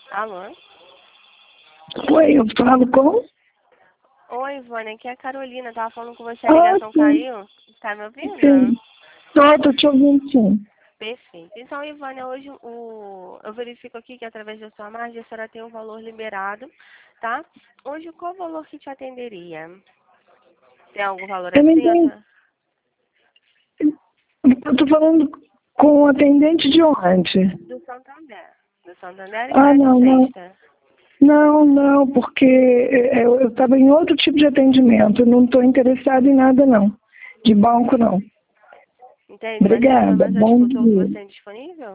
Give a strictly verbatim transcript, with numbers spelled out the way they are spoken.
Alô? Oi, eu falo com? Oi, Ivone, aqui é a Carolina. Tava falando com você, a Ah, ligação sim. caiu. Tá me ouvindo? Sim. Tô, tô te ouvindo, sim. Perfeito. Então, Ivone, hoje o... eu verifico aqui que através da sua margem a senhora tem um valor liberado, tá? Hoje, qual o valor que te atenderia? Tem algum valor Eu não assim? entendi. Outra? Eu tô falando com o atendente de onde? Do Santander. Do Santander e Ah, Crédito não, não. Sexta. Não, não, porque eu estava em outro tipo de atendimento. Eu não estou interessada em nada, não. De banco, não. Entende? Mas as Obrigada. informações Bom que você dia. tem disponível?